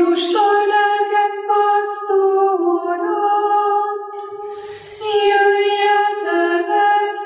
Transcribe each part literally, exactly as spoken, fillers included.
Krisztustól lelkek pásztorat, jöjjetek,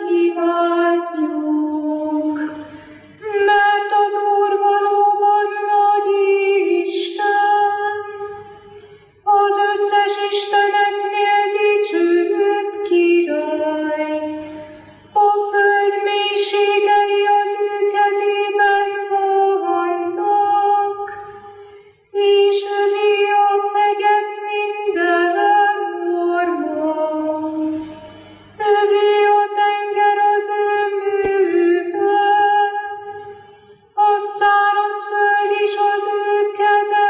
imádjuk, mert az Úr valóban nagy Isten, az összes isteneknél dicsőbb király. A föld mélységei az ő kezében vannak, és övé a hegyek minden orma. Övé a tenger az ő műve, a száraz föld is az ő keze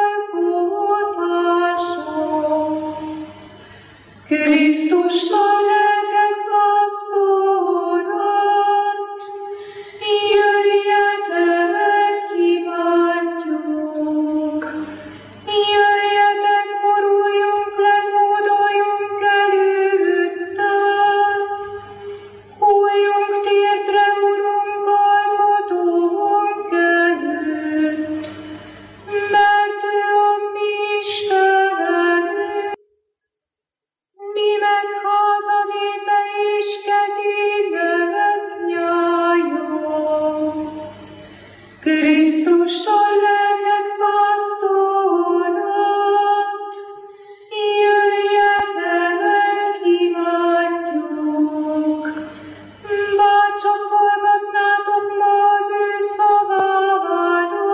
alkotása. Krisztustól lelkek pásztorat, jöjjetek, imádjuk, jöjjetek, boruljunk le, hódoljunk előtte, hulljunk térdre, Urunk, alkotónk előtt, mert ő a mi Istenünk, mi meg háza népe és kezének nyája. Krisztustól lelkek pásztorat, jöjjetek, imádjuk, bárcsak hallgatnátok ma az ő szavára,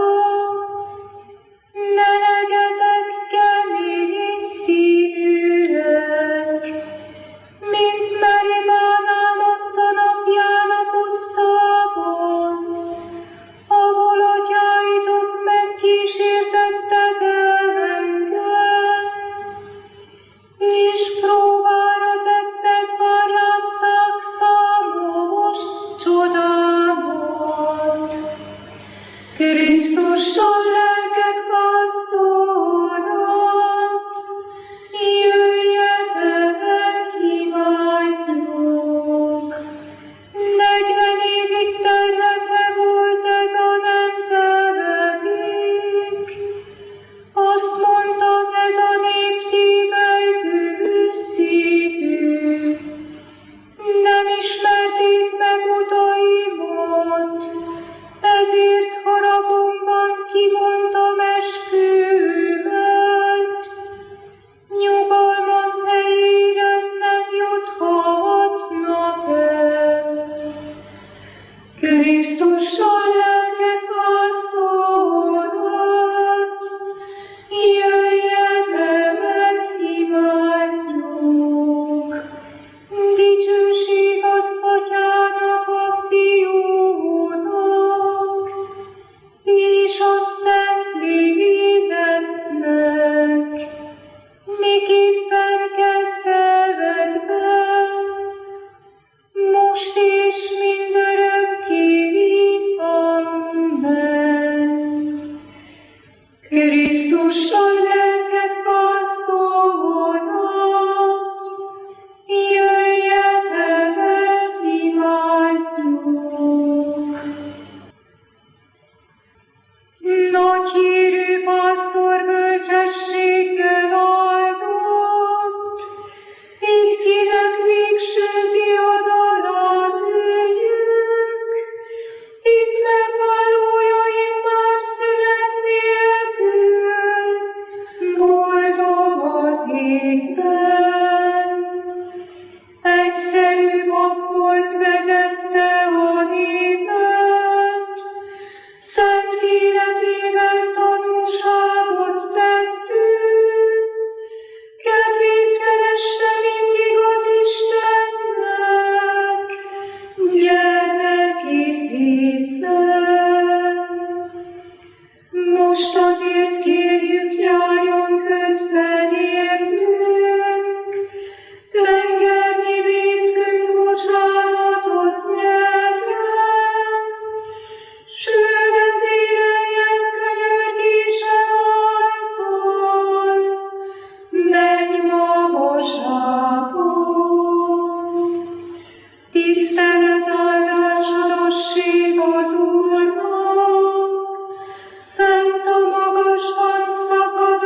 ne legyetek kemény szívűek, mint Meribán Ámossza napján a pusztában, ahol atyáitok megkísértettek engem, és próbára tettek, bár látták számos csodámat. Krisztustól lelkek pásztorat, jöjjetek, imádjuk. Negyven évig terhemre volt ez a nemzedék, azt mondta, ez a nép tívely bűnszívű. Nem ismerték meg utaimat, ezért haragomban kimondtam esküvőmet. Nyugalmam helyére nem juthatnak el. Krisztustól lelkek pásztorat, jöjjetek, imádjuk. Dicsőség az Atyának, a Fiúnak, és a Szentléleknek, miképpen kezdetben, most és mindörökké. Amen. Krisztustól lelkek pásztorat, jöjjetek, imádjuk. Nagy hírű pásztor bölcsességgel áldott, itt kinek végső diadalát üljük, itt megválójaim már szünet nélkül, boldog az égben. Egyszerű pap volt, vezette a népet, szent életével tanúságot tettünk, kedvét kereste mindig az Istennek, gyermeki szívben. Most azért kérjük, járjon közben értünk, tengernyi vétkünk bocsánatot nyerjen, s ő vezéreljen könyörgése által, menj magasságon. Tisztelet áldás adassék az Úrnak, fent a magasban szakad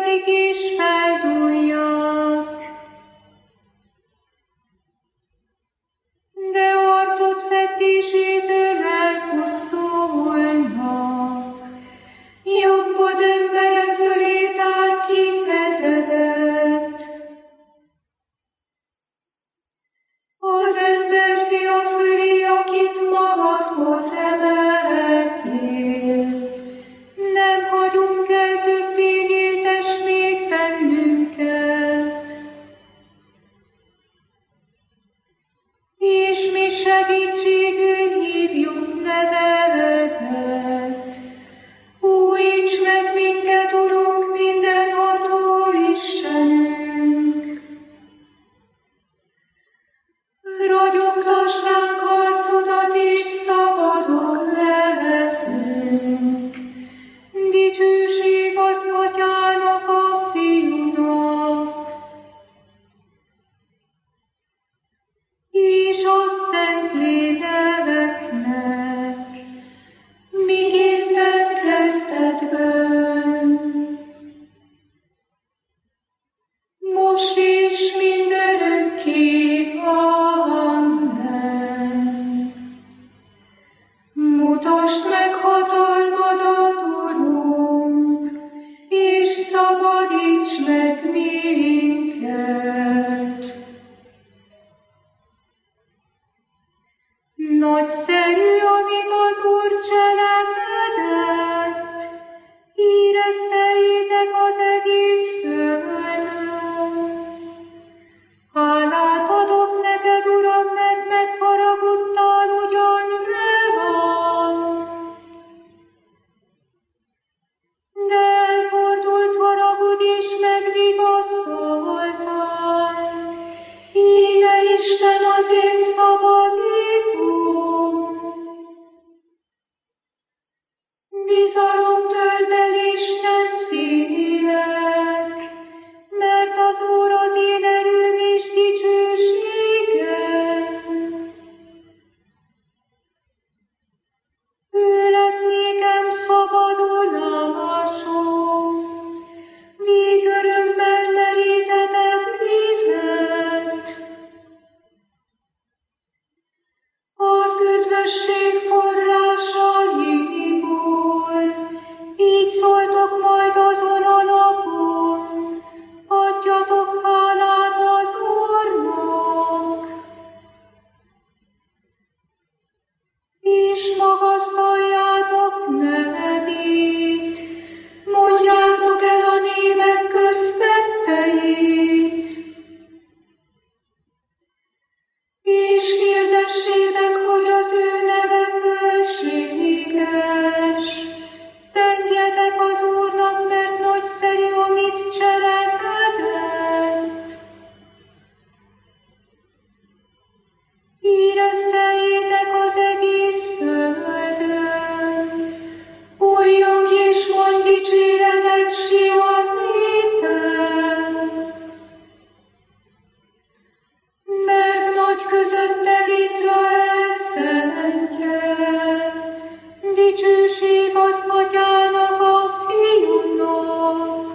ültetik és feldúlják. De arcot fetésétől elpusztulnak. Jobbod embere fölé tárt ki kezedet. Az emberfia fölé, akit magadhoz emeltél. Nem hagyunk el többé, nyíltess még bennünket. És mi segítségül hívjuk nevedet. Újíts meg minket, Urunk, mindenható Istenünk. Ragyogtass ránk arcodat, és szabadok leszünk. Dicsőség az Atyának, a Fiúnak, és a Szentléleknek, miképpen kezdetben, most és mindörökké. Amen. Mutasd meg hatalmadat, Urunk, és szabadíts meg minket. Nagyszerű, amit az Úr cselekedett, híreszteljétek az egész földön. Hálát adok neked, Uram, mert megharagudtál ugyan rám, de elfordult haragud és megvigasztaltál. Íme Isten az én szabadítóm. Bizalom tölt el, és nem félek, mert az Úr az én erőm és dicsőségem. Ő lett nékem szabadulásom, végörömmel merítetett vizet. Az üdvösség forrásaiból, így szóltok majd azon a napon, adjatok hálát az Úrnak, és magasztaljátok nevét, mondjátok el a népek köztetteit, és hirdessétek, hogy az ő neve fölséges. Szentjetek az Úrnak, mert nagyszerű, amit cselekedett. Híreszteljétek az egész földön. Újjon ki és mondj dicséretet Sion népen. Mert nagy közötted Izrael szentje, dicsőség az Atyának, a Fiúnak,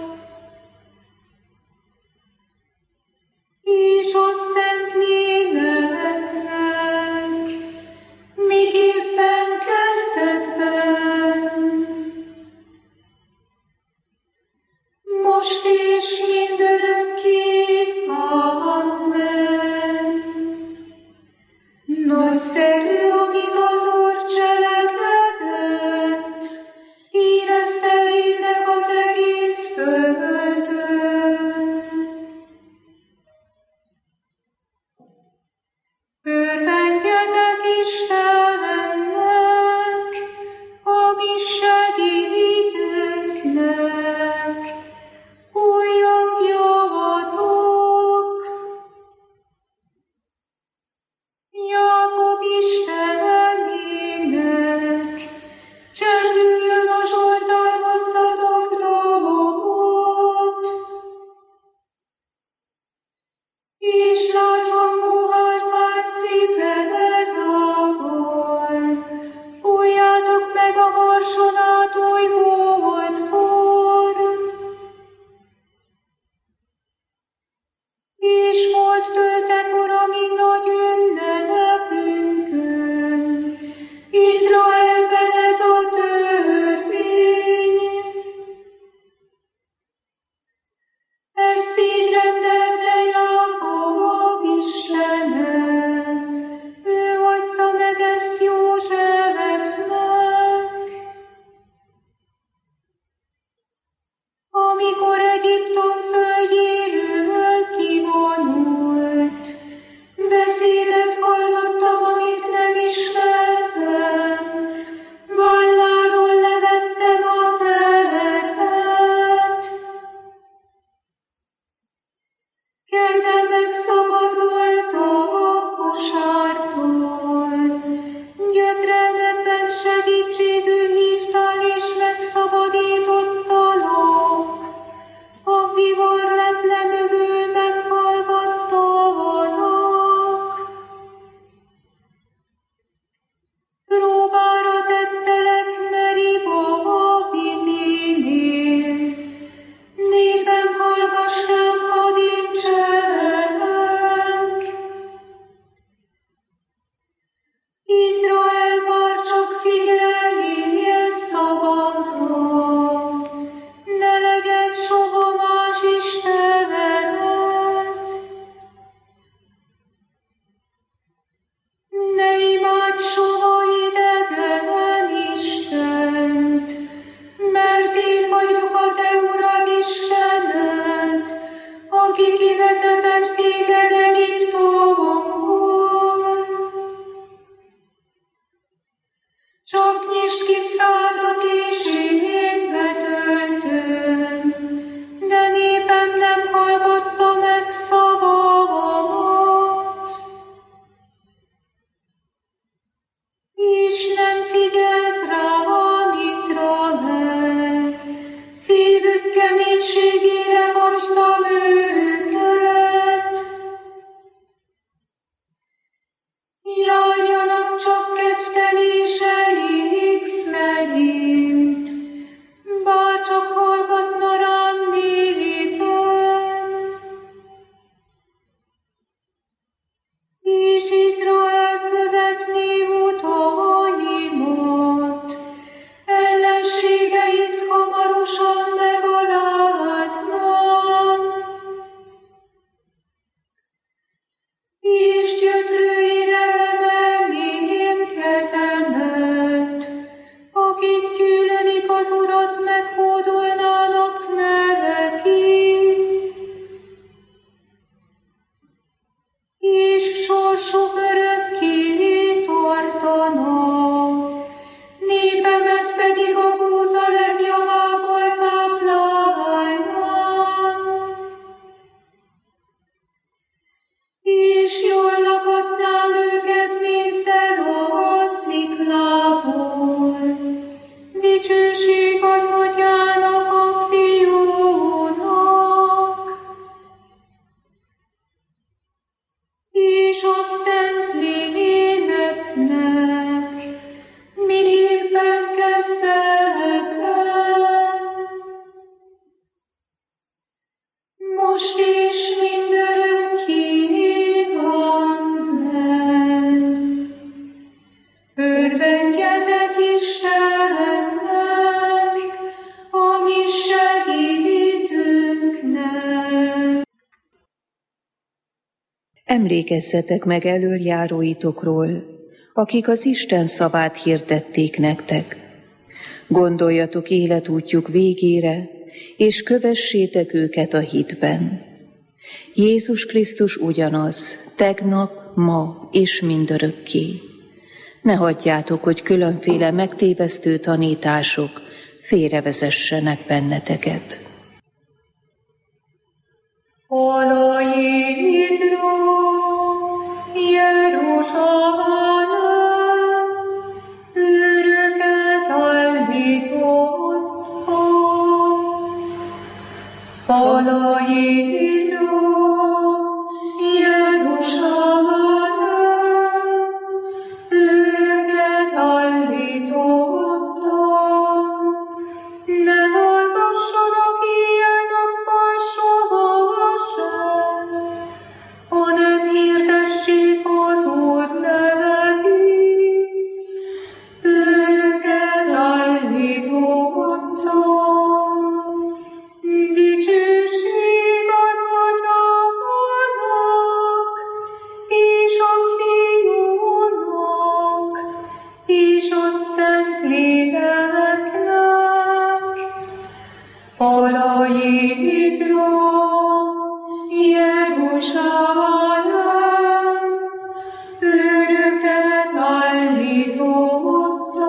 és a Szentléleknek, miképpen kezdetben, most és mindörökké. Amen. Nagyszerű, amit az Úr cselekedett, híreszteljétek az egész földön. Örvendjetek Istennek, a mi segítőnknek, új most és mindörökké. Amen. Örvendjetek Istennek, a mi segítőnknek. Emlékezzetek meg elöljáróitokról, akik az Isten szavát hirdették nektek. Gondoljatok életútjuk végére, és kövessétek őket a hitben. Jézus Krisztus ugyanaz, tegnap, ma és mindörökké. Ne hagyjátok, hogy különféle megtévesztő tanítások félrevezessenek benneteket. Alaidra, Jeruzsálem, őröket állította. Alaidra, Jeruzsálem, őröket állította. Ne hallgassanak ilyen nappal sohasem, hanem hirdessék az Úr nevét, őröket állította. Dicsőség az Atyának, és a Fiúnak, és a Szentléleknek. Alaidra, Jeruzsálem, őröket állította.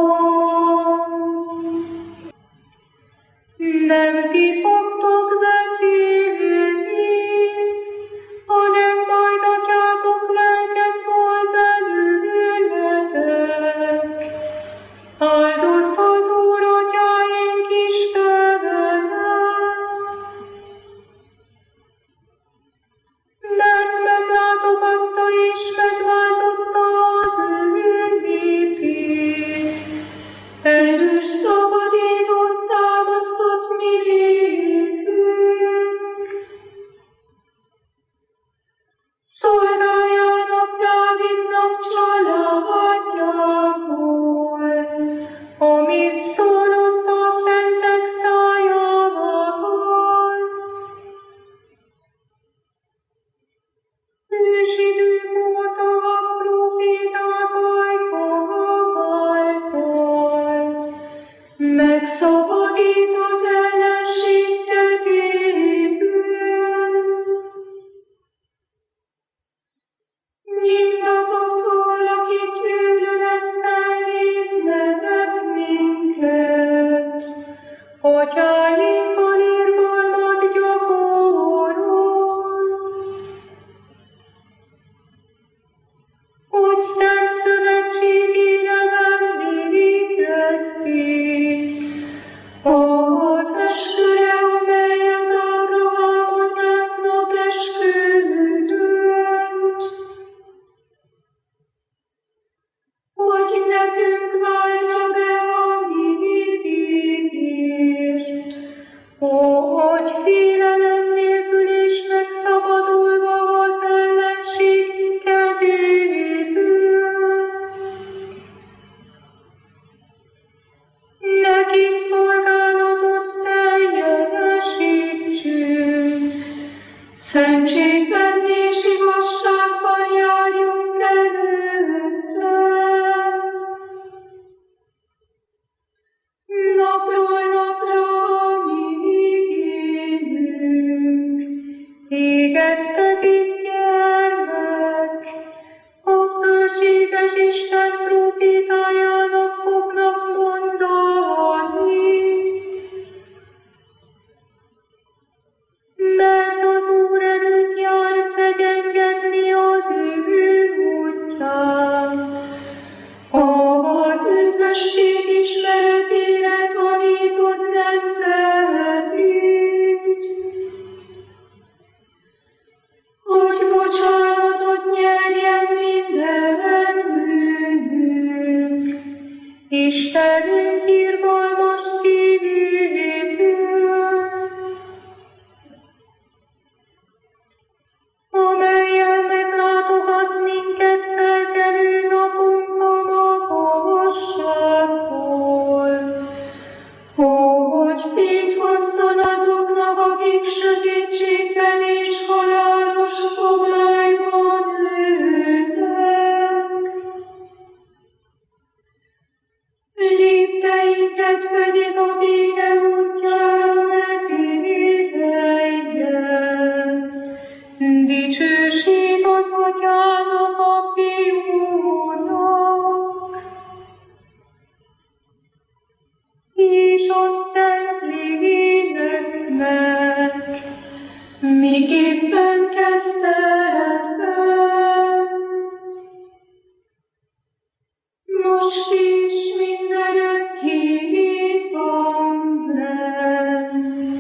Nem ti fogtok beszélni, hanem majd Atyátok lelke szól belőletek. Áldott az Úr Atyáink Istene, mert meglátogatta és megváltotta az ő népét. Erős szabadítót támasztott mi nékünk. Szolgájának Dávidnak családjából, amit szólott a szentek szájával. Ősidők óta a próféták ajka által megszabadít az ellenség kezéből. Mindazoktól, akik gyűlölettel néznek minket, atyáinkkal irgalmat gyakorol, hogy szent szövetségére emlékezzék az esküre, amelyet Ábrahám atyánknak esküdött, hogy nekünk váltja be a mi ígért, hogy félelem nélkül és megszabadulva az ellenség kezéből. Neki szolgálatot teljesítsünk, szentségben és igazságban járjunk előtte. Napról napra a mi igényünk, téged pedig gyermek, a bőséges Isten prófétájának fognak mondani. Mert az Úr erőt jár szegyengetni miképpen kezdetben, most is mindörökképpen lenn.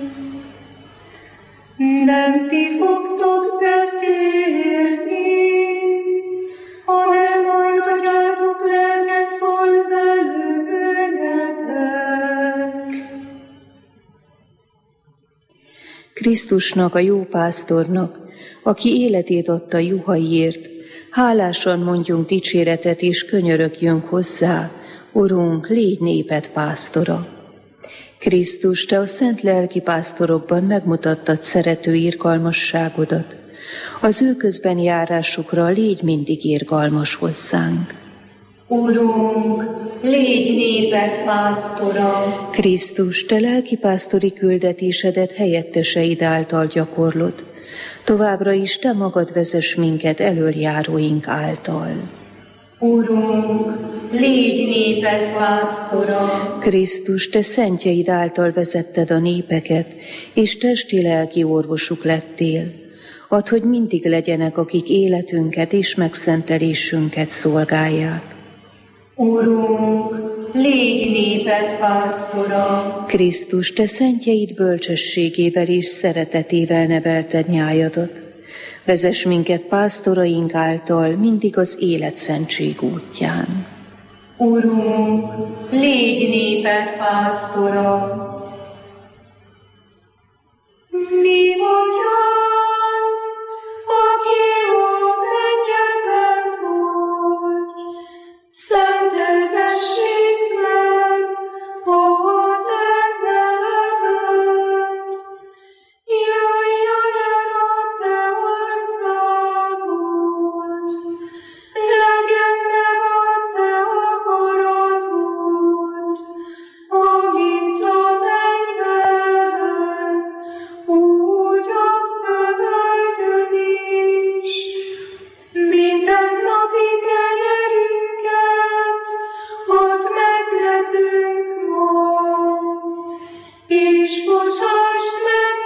Nem ti fogtok beszélni, hanem majd atyátok lelke szól belőletek. Krisztusnak, a jó pásztornak, aki életét adta juhaiért, hálásan mondjunk dicséretet és könyörögjünk hozzá, Urunk, légy néped pásztora. Krisztus, te a szent lelki pásztorokban megmutattad szerető irgalmasságodat. Az ő közben járásukra légy mindig irgalmas hozzánk. Urunk, légy néped pásztora. Krisztus, te lelki pásztori küldetésedet helyetteseid által gyakorlod. Továbbra is te magad vezess minket elöljáróink által. Urunk, légy néped pásztora. Krisztus, te szentjeid által vezetted a népeket, és testi-lelki orvosuk lettél. Add, hogy mindig legyenek, akik életünket és megszentelésünket szolgálják. Urunk, légy néped pásztora. Krisztus, te szentjeid bölcsességével és szeretetével nevelted nyájadat. Vezess minket pásztoraink által mindig az életszentség útján. Urunk, légy néped pásztora. Mi vagyunk, aki a mennyekben vagy, szenteltessék meg a te neved. Jöjjön el a te országod, legyen meg a te akaratod, amint a mennyben, úgy a földön is. Mindennapi kenyerünket add meg nekünk ma, és bocsásd meg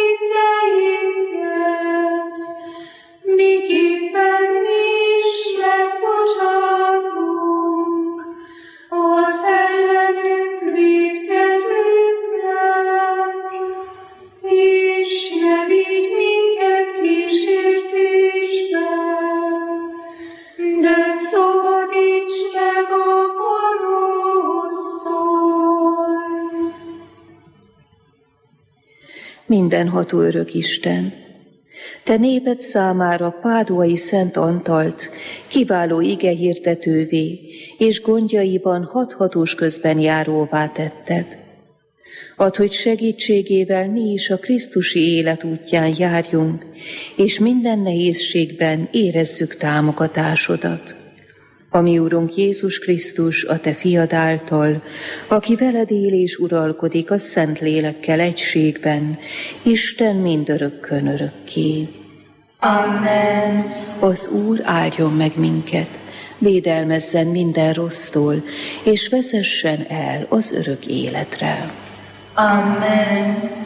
vétkeinket, miképpen mi is megbocsátunk az ellenünk vétkezőknek, és ne vigy minket kísértésbe, de szabadíts meg a gonosztól. Mindenható örök Isten, te néped számára Páduai Szent Antalt kiváló igehirdetővé és gondjaiban hathatós közben járóvá tetted. Add, hogy segítségével mi is a krisztusi élet útján járjunk, és minden nehézségben érezzük támogatásodat. A mi Urunk Jézus Krisztus, a te fiad által, aki veled él és uralkodik a Szent Lélekkel egységben, Isten mindörökkön örökké. Amen. Az Úr áldjon meg minket, védelmezzen minden rossztól, és vezessen el az örök életre. Amen.